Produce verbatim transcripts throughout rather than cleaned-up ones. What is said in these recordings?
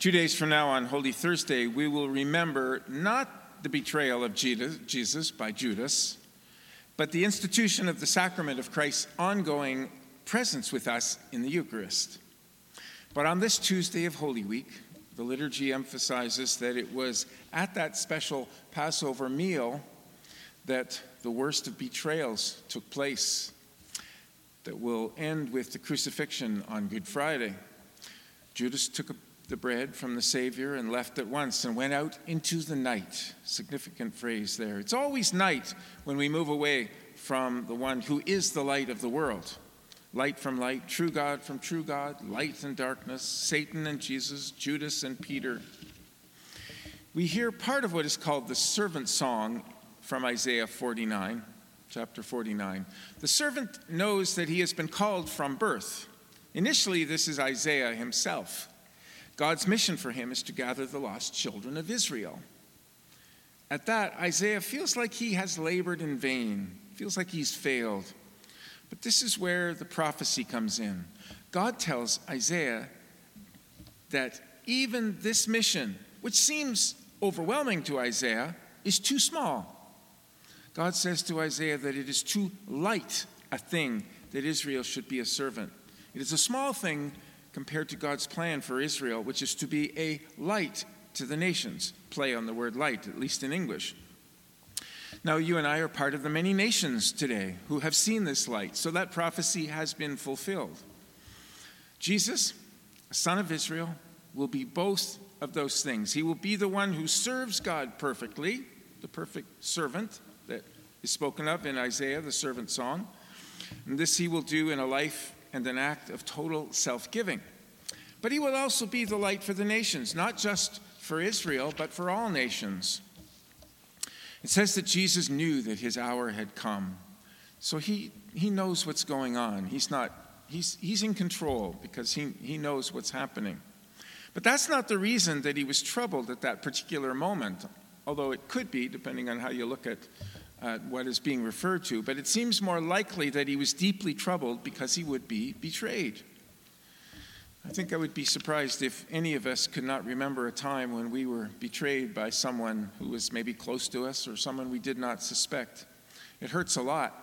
Two days from now, on Holy Thursday, we will remember not the betrayal of Jesus by Judas, but the institution of the sacrament of Christ's ongoing presence with us in the Eucharist. But on this Tuesday of Holy Week, the liturgy emphasizes that it was at that special Passover meal that the worst of betrayals took place, that will end with the crucifixion on Good Friday. Judas took the bread from the Savior and left at once and went out into the night. Significant phrase there. It's always night when we move away from the one who is the light of the world. Light from light, true God from true God, light and darkness, Satan and Jesus, Judas and Peter. We hear part of what is called the servant song from Isaiah forty-nine, chapter forty-nine. The servant knows that he has been called from birth. Initially, this is Isaiah himself. God's mission for him is to gather the lost children of Israel. At that, Isaiah feels like he has labored in vain, feels like he's failed. But this is where the prophecy comes in. God tells Isaiah that even this mission, which seems overwhelming to Isaiah, is too small. God says to Isaiah that it is too light a thing that Israel should be a servant. It is a small thing compared to God's plan for Israel, which is to be a light to the nations. Play on the word light, at least in English. Now, you and I are part of the many nations today who have seen this light, so that prophecy has been fulfilled. Jesus, a son of Israel, will be both of those things. He will be the one who serves God perfectly, the perfect servant that is spoken of in Isaiah, the servant song. And this he will do in a life and an act of total self-giving. But he will also be the light for the nations, not just for Israel, but for all nations. It says that Jesus knew that his hour had come. So he, he knows what's going on. He's not, he's, he's in control because he, he knows what's happening. But that's not the reason that he was troubled at that particular moment, although it could be, depending on how you look at uh, what is being referred to. But it seems more likely that he was deeply troubled because he would be betrayed. I think I would be surprised if any of us could not remember a time when we were betrayed by someone who was maybe close to us or someone we did not suspect. It hurts a lot.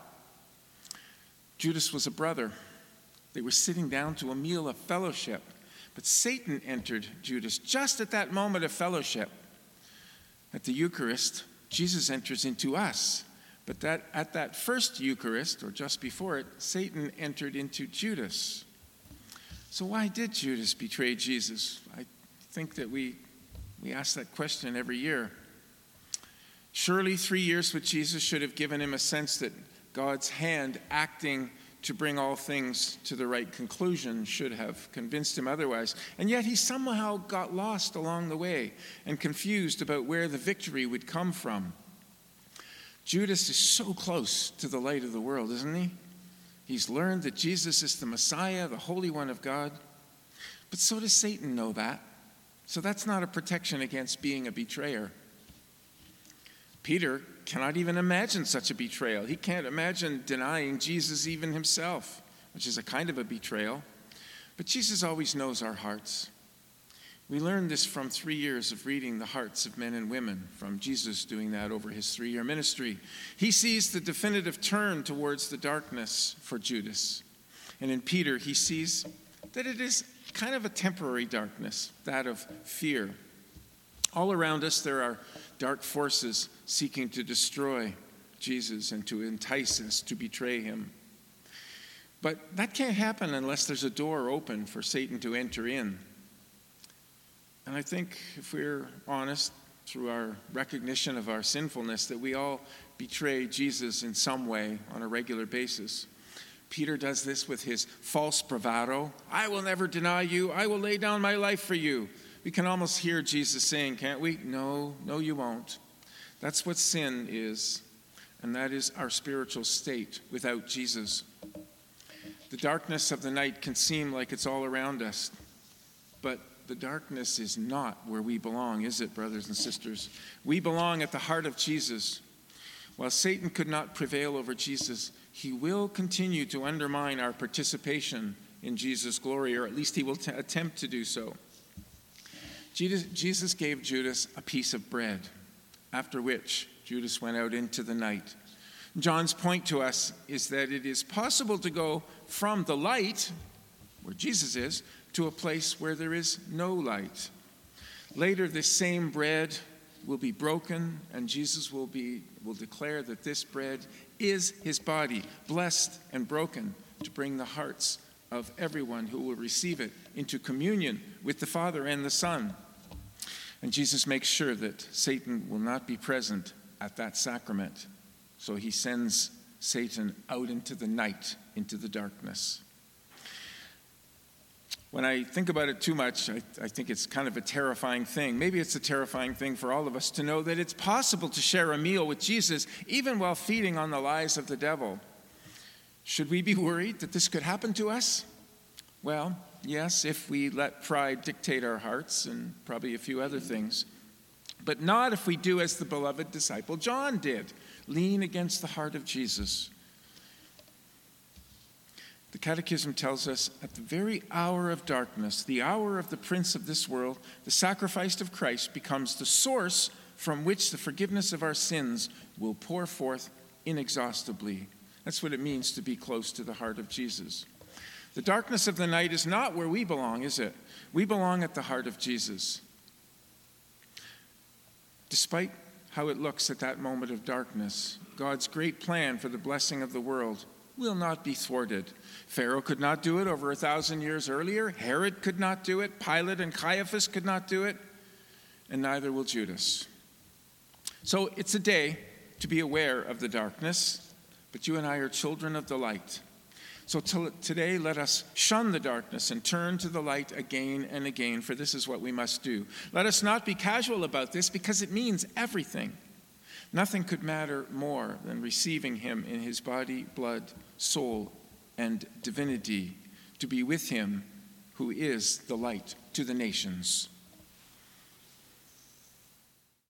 Judas was a brother. They were sitting down to a meal of fellowship, but Satan entered Judas just at that moment of fellowship. At the Eucharist, Jesus enters into us, but that at that first Eucharist, or just before it, Satan entered into Judas. So why did Judas betray Jesus? I think that we, we ask that question every year. Surely three years with Jesus should have given him a sense that God's hand acting to bring all things to the right conclusion should have convinced him otherwise. And yet he somehow got lost along the way and confused about where the victory would come from. Judas is so close to the light of the world, isn't he? He's learned that Jesus is the Messiah, the Holy One of God. But so does Satan know that. So that's not a protection against being a betrayer. Peter cannot even imagine such a betrayal. He can't imagine denying Jesus even himself, which is a kind of a betrayal. But Jesus always knows our hearts. We learned this from three years of reading the hearts of men and women, from Jesus doing that over his three-year ministry. He sees the definitive turn towards the darkness for Judas. And in Peter, he sees that it is kind of a temporary darkness, that of fear. All around us, there are dark forces seeking to destroy Jesus and to entice us to betray him. But that can't happen unless there's a door open for Satan to enter in. And I think if we're honest through our recognition of our sinfulness, that we all betray Jesus in some way on a regular basis. Peter does this with his false bravado. I will never deny you. I will lay down my life for you. We can almost hear Jesus saying, can't we? No, no, you won't. That's what sin is, and that is our spiritual state without Jesus. The darkness of the night can seem like it's all around us, but the darkness is not where we belong, is it, brothers and sisters? We belong at the heart of Jesus. While Satan could not prevail over Jesus, he will continue to undermine our participation in Jesus' glory, or at least he will t- attempt to do so. Jesus gave Judas a piece of bread, after which Judas went out into the night. John's point to us is that it is possible to go from the light, where Jesus is, to a place where there is no light. Later, this same bread will be broken, and Jesus will be will declare that this bread is his body, blessed and broken, to bring the hearts of everyone who will receive it into communion with the Father and the Son. And Jesus makes sure that Satan will not be present at that sacrament. So he sends Satan out into the night, into the darkness. When I think about it too much, I, I think it's kind of a terrifying thing. Maybe it's a terrifying thing for all of us to know that it's possible to share a meal with Jesus, even while feeding on the lies of the devil. Should we be worried that this could happen to us? Well, yes, if we let pride dictate our hearts, and probably a few other things. But not if we do as the beloved disciple John did, lean against the heart of Jesus. The Catechism tells us, at the very hour of darkness, the hour of the prince of this world, the sacrifice of Christ becomes the source from which the forgiveness of our sins will pour forth inexhaustibly. That's what it means to be close to the heart of Jesus. The darkness of the night is not where we belong, is it? We belong at the heart of Jesus. Despite how it looks at that moment of darkness, God's great plan for the blessing of the world will not be thwarted. Pharaoh could not do it over a thousand years earlier. Herod could not do it. Pilate and Caiaphas could not do it. And neither will Judas. So it's a day to be aware of the darkness, but you and I are children of the light. So t- today, let us shun the darkness and turn to the light again and again, for this is what we must do. Let us not be casual about this, because it means everything. Nothing could matter more than receiving him in his body, blood, soul, and divinity, to be with him who is the light to the nations.